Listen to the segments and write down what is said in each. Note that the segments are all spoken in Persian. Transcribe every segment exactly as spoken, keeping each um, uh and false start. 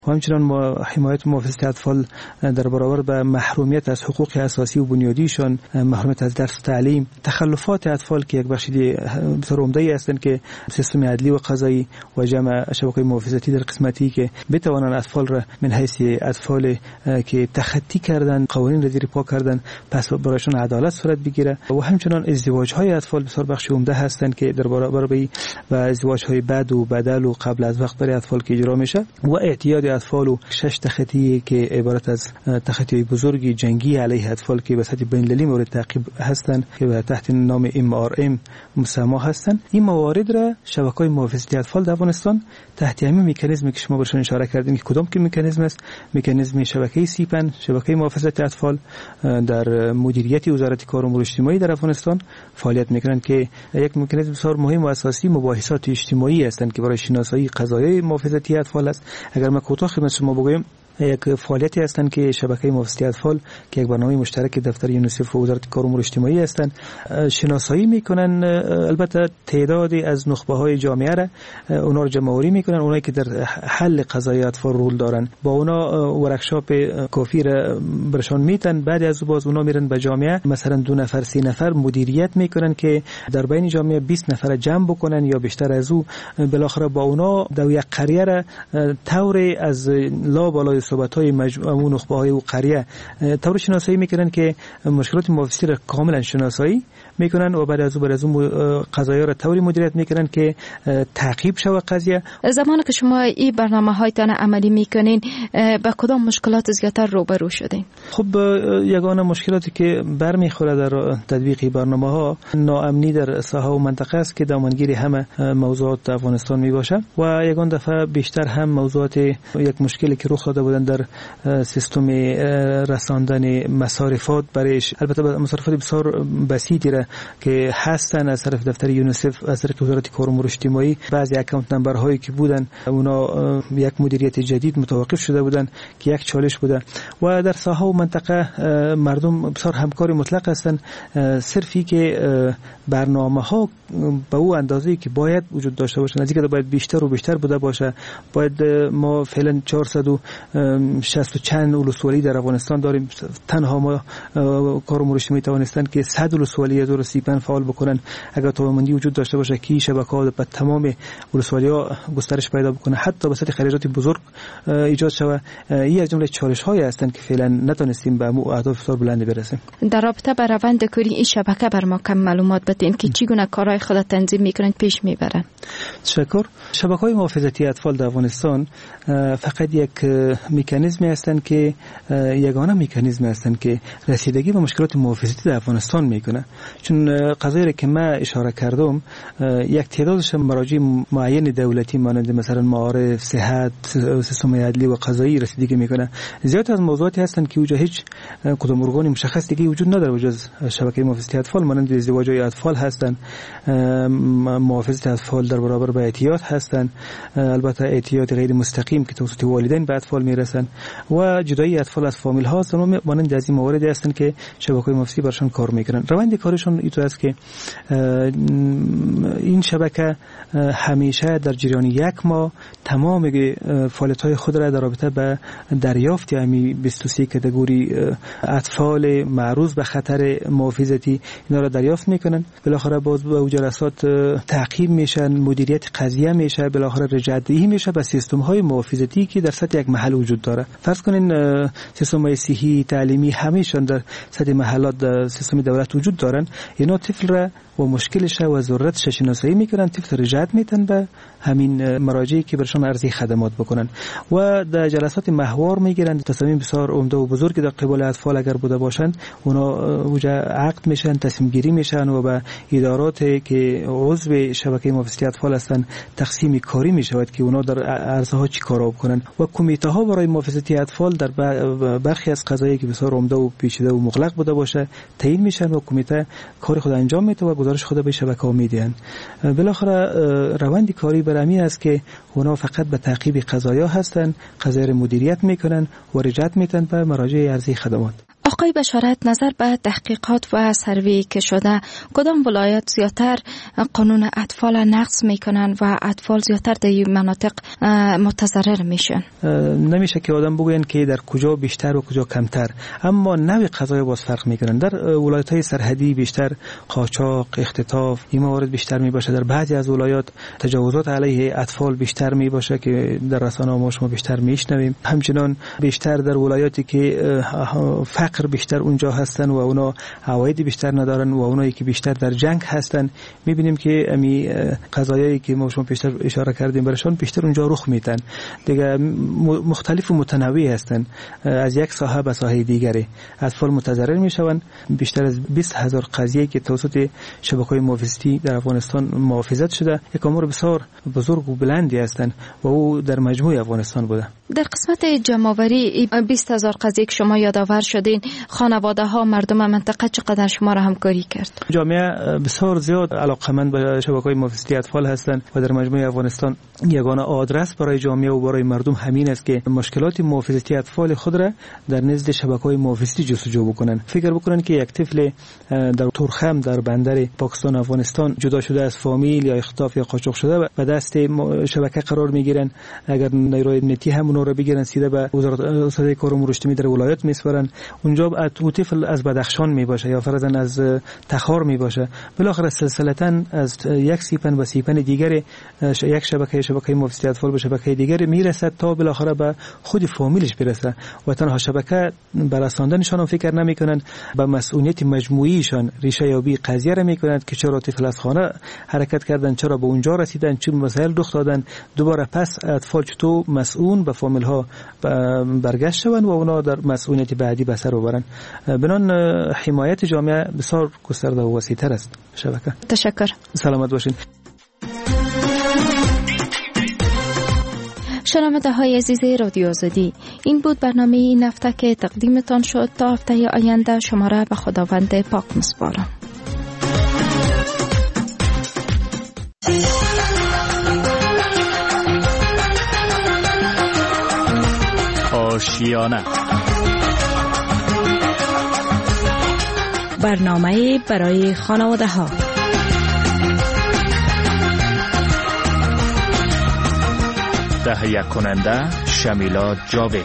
و همچنان ما حمایت محافظت اطفال در برابر به محرومیت از حقوق اساسی و بنیادیشان، محرومیت از درس و تعلیم، تخلفات اطفال که یک بخش بسیار عمده‌ای هستند که سیستم عدلی و قضایی و جمع شبکه محافظتی در قسمتی که بتوانند اطفال را من حیث اطفال که تخطی کردن قوانین را زیر پا کردن پس برایشان عدالت صورت بگیره و همچنان ازدواج‌های اطفال بسیار بخش عمده هستند که در برابر به و ازدواج‌های بعد و بدل و قبل از وقت برای اطفال که اجرا میشه و اعتیاد اطفال و شش تخطی که عبارت از تخطی بزرگی جنگی علیه اطفال که به سطح بین‌المللی مورد تعقیب هستند که تحت نام ام آر ام مسما هستند. این موارد را شبکه‌های محافظت اطفال در افغانستان تحت همین مکانیزمی که شما بهش اشاره کردین که کدام که مکانیزم است، مکانیزم شبکه سیپن، شبکه محافظت اطفال در مدیریت وزارت کار و امور اجتماعی در افغانستان فعالیت می‌کنند که یک مکانیزم بسیار مهم و اساسی مباحثات اجتماعی هستند که برای شناسایی قضایای محافظت اطفال است. اگر ما کوتاه خدمت شما بگویم یک فعالیتی هستند که شبکه محافظت اطفال که یک برنامه مشترک دفتر یونیسف و وزارت کار و امور اجتماعی هستند شناسایی میکنن، البته تعدادی از نخبه‌های جامعه را اونا رو جمع‌آوری میکنن، اونایی که در حل قضایا اطفال رول دارن با اونا ورکشاپ کافی را برشان میتن. بعد از باز اونا میرن به جامعه، مثلا دو نفر سه نفر مدیریت میکنن که در بین جامعه بیست نفر جمع بکنن یا بیشتر از او، بالاخره با اونا در یک قریه را طور از لا بالای صحبت‌های مجموعه نخبه‌های و قریه طور شناسایی میکنن که مشکلات محافظتی را کاملا شناسایی میکنن و بعد از اون بعد از اون قضایا را طوری مدیریت میکنن که تعقیب شود قضیه. زمانی که شما این برنامه‌هایتان عملی میکنین با کدام مشکلات زیاتر روبرو شدین؟ خب یگانه مشکلاتی که برمیخوره در تطبیق برنامه‌ها ناامنی در ساحه و منطقه است که دامنگیری همه موضوعات افغانستان میباشه و یگان دفعه بیشتر هم موضوعات یک مشکلی که رخ داده بودن در سیستم رساندن مصارفات برایش، البته مصارفات بسیار بسیطی را که هستن از طرف دفتر یونیسف، از طرف وزارت کار و امور اجتماعی، بعضی اکانت نمبرهایی که بودن اونا یک مدیریت جدید متوقف شده بودن که یک چالش بوده و در ساحه و منطقه مردم بسیار همکاری مطلق هستن، صرفی که برنامه ها به او اندازه‌ای که باید وجود داشته باشه نزدیک باید بیشتر و بیشتر بوده باشه. باید ما فعلا چهارصد و شصت و چند ولسوالی در افغانستان داریم، تنها ما کار و امور اجتماعی توانستن که صد ولسوالی دور سیپن فعال بکنن. اگر توانمندی وجود داشته باشه که شبکه‌ها به تمام ولسوالی‌ها گسترش پیدا بکنه حتی به سطح خریجات بزرگ ایجاد شود، این از جمله چالش‌هایی هستند که فعلا نتونستیم به اهداف بسیار بلندی برسیم. در رابطه با روند کاری این شبکه بر ما کم معلومات بدین که چگونه کارهای خود تنظیم می‌کنند پیش می‌برند. تشکر. شبکه‌های محافظتی اطفال در افغانستان فقط یک مکانیزمی هستند که یگانه مکانیزمی هستند که رسیدگی به مشکلات محافظتی در افغانستان میکنه، چون قضایی که من اشاره کردم یک تعدادش مراجع معین دولتی مانند مثلا معارف، صحت، سیستم عدلی و قضایی رسیدگی میکنه. زیاد از موضوعاتی هستند که وجود هیچ کدام ارگان مشخص دیگه وجود نداره بجز شبکه محافظتی اطفال، مانند ازدواج‌های اطفال هستند، محافظت اطفال در برابر با اعتیاد هستند، البته اعتیاد غیر مستقیم که توسط والدین به اطفال میرسن و جدایی اطفال از فامیل ها هستند و مانند از این مواردی هستند که شبکه‌های محافظتی برشان کار میکنن. روند کارشون اینطور است که این شبکه همیشه در جریان یک ماه تمام فعالیت‌های خود را در رابطه به دریافت همین بیست و سه کاتگوری اطفال معرض به خطر محافظتی اینا را دریافت میکنن. بالاخره باز به جلسات تعقیب میشن، مدیریت قضیه میشه، بالاخره رجعت‌دهی میشه به سیستم‌های محافظتی که در سطح یک محل وجود داره. فرض کنین سیستم‌های صحی، تعلیمی همیشون در سطح محلات در سیستم دولت وجود دارن. اینا طفل را و مشکلش و ضرورتش شناسایی میکنن، طفل رجعت میتن به همین مراجعی که برشان عرضی خدمات بکنن و در جلسات محور میگیرن. تصمیم بسیار عمده و بزرگی در قبال اطفال اگر بوده باشن اونا وجه عقد میشن، تصمیم گیری میشن و به ادارات که عضو شبکه محافظت اطفال هستن تقسیم کاری میشود که اونا در عرضه ها چی کارا بکنن و کمیته ها برای محافظت اطفال در برخی از قضایی که بسیار عمده و پیچیده و مغلق بوده باشه تعیین میشن و کمیته کار خود انجام میده و گزارش خود به شبکه ها میدن. بالاخره روند کاری برمی است که اونا فقط به تعقیب قضایا هستن، قضایا مدیریت میکنن و رجعت میتن به مراجع ارزی خدمات. آقای بشارت، نظر به تحقیقات و سروی که شده کدام ولایت زیادتر قانون اطفال نقض میکنن و اطفال زیادتر در این مناطق متضرر میشن؟ نمیشه که آدم بگوین که در کجا بیشتر و کجا کمتر، اما نوع قضایا باز فرق میکنن. در ولایت‌های سرحدی بیشتر قاچاق، اختطاف این موارد بیشتر میباشه. در بعضی از ولایات تجاوزات علیه اطفال بیشتر میباشه که در رسانه‌ها ما شما بیشتر میشنویم. همچنان بیشتر در ولایاتی که فقر بیشتر اونجا هستن و اونا عواید بیشتر ندارن و اونایی که بیشتر در جنگ هستن، میبینیم که امی قضایایی که ما شما بیشتر اشاره کردیم برشان بیشتر اونجا رخ میدن. دیگه مختلف و متنوع هستن، از یک ساحه به ساحه دیگری اطفال متضرر میشوند. بیشتر از بیست هزار قضیه که توسط شبکه‌های محافظتی در افغانستان محافظت شده، یک امر بسیار بزرگ و بلندی هستند و او در مجموع افغانستان بوده. در قسمت جمع‌آوری بیست هزار قضیه که شما یادآور شدین، خانواده ها، مردم منطقه چقدر شما را همکاری کرد؟ جامعه بسیار زیاد علاقه‌مند به شبکه‌های محافظتی اطفال هستند و در مجموع افغانستان یگانه آدرس برای جامعه و برای مردم همین است که مشکلات محافظتی اطفال خود را در نزد شبکه‌های محافظتی جستجو بکنن. فکر بکنن که یک طفل در تورخم در بندر پاکستان افغانستان جدا شده از فامیل یا اختطاف یا قاچاق شده و دست شبکه قرار میگیرن، اگر نیروی امنیتی هم اونها را بگیرن سیده به وزارت کار امور اجتماعی در ولایت میسپارن. اونجا او طفل از بدخشان می باشه یا فرضاً از تخار می باشه، بالاخره سلسلتاً از یک سیپن و سیپن دیگر یک شبکه شبکه محافظتی اطفال به شبکه دیگر میرسد تا بالاخره به خود فامیلش برسه و تنها شبکه برساندنشان هم فکر نمیکنن، به مسئولیت مجموعیشان ریشه یابی قضیه را میکنند که چرا طفل از خانه حرکت کردن، چرا به اونجا رسیدن، چه مسائل رخ دادن، دوباره پس اطفال چطور مسئول به فامیل ها برگشت شوند و اونا در مسئولیت بعدی به سر ببرن. بنان حمایت جامعه بسیار گسترده و وسیع‌تر است. شبکه. تشکر. سلامت باشین. شنونده های عزیز رادیو آزادی، این بود برنامه این هفته که تقدیمتان شد. تا هفته آینده شما را به خداوند پاک می‌سپارم. آشیانه، برنامه برای خانواده ها. تهیه کننده شمیلا جاوید.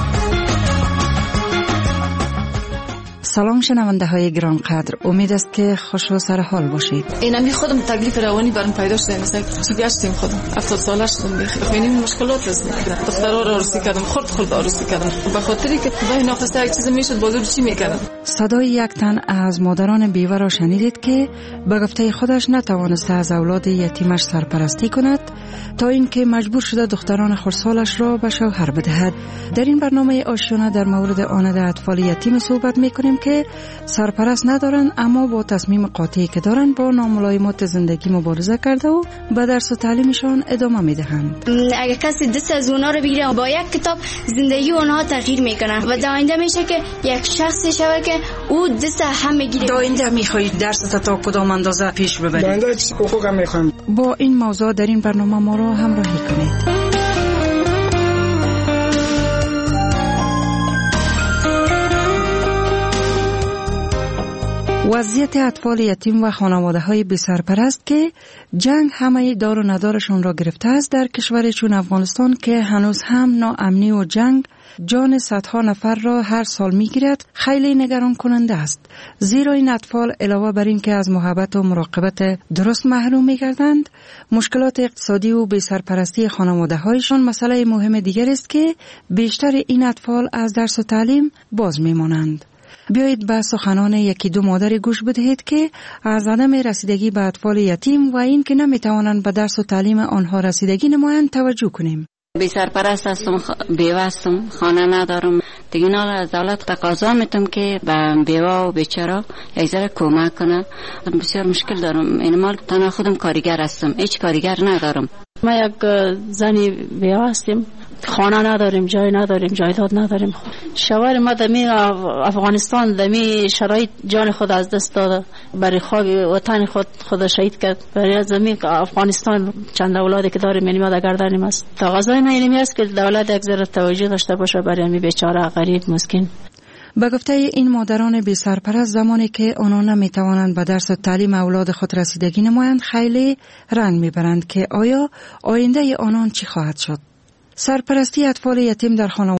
سلام شنونده های گران قدر، امید است که خوش و سر حال باشید. اینمی خودم تکلیف روانی برام پیدا شده، مثلا چی گشتیم خودم هفتاد سالش شدم، بخوینیم مشکلات رسید، دخترها را عروسی کردم، خرد خرد عروسی کردم، به خاطری که خدای ناخواسته یک چیز میشد بازور چی میکردم. صدای یک تن از مادران بیوه را شنیدید که به گفته خودش نتوانسته از اولاد یتیمش سرپرستی کند تا اینکه مجبور شده دختران خردسالش را به شوهر بدهد. در این برنامه آشیانه در مورد آنده اطفال یتیم صحبت میکنیم که سرپرست ندارن اما با تصمیم قاطعی که دارن با ناملایمات زندگی مبارزه کرده و به درس و تعلیمشان ادامه میدهند. اگر کسی دست از اونا رو بگیره با یک کتاب زندگی اونها تغییر میکنه و در آینده میشه که یک شخصی شوه که او دست هم میگیره. در آینده میخواهید درست تا کدام اندازه پیش ببرید؟ در آینده حقوقم میخوام. با این موضوع در این برنامه ما را همراهی کنید. وضعیت اطفال یتیم و خانواده های بی سرپرست که جنگ همه دار و ندارشون را گرفته است در کشور چون افغانستان که هنوز هم ناامنی و جنگ جان صدها نفر را هر سال میگیرد، خیلی نگران کننده است، زیرا این اطفال علاوه بر این که از محبت و مراقبت درست محروم میگردند، مشکلات اقتصادی و بی سرپرستی خانواده هایشان مسئله مهم دیگر است که بیشتر این اطفال از درس و تعلیم باز میمانند. بیایید به سخنان یکی دو مادر گوش بدهید که از عدم رسیدگی به اطفال یتیم و این که نمیتوانند به درس و تعلیم آنها رسیدگی نمایند توجه کنیم. بی سرپرست هستم، بیوه هستم، خانه ندارم. دیگه نال از دولت تقاضا میتونم که به بیوه و بیچاره یک ذره کمک کنه. بسیار مشکل دارم، این مال تنها خودم کارگر هستم، هیچ کارگر ندارم. ما یک زنی بیوه هستیم، خانه نداریم، جای نداریم، جایداد نداریم. شوهر ما دمی افغانستان دمی شرایط جان خود از دست داده، برای خاک وطن خود خود شهید کرد. برای زمین افغانستان چند اولادی که داریم یعنی ما در گردنیم است. تقاضای ما اینمی است که دولت یک ذره توجه داشته باشه برای می بیچاره غریب مسکین. به گفته این مادران بی سرپرست زمانی که آنها نمی توانند به درس و تعلیم اولاد خود رسیدگی نمایند خیلی رنج میبرند که آیا آینده آنان چی خواهد شد. سرپرستی اطفال یتیم در خانواده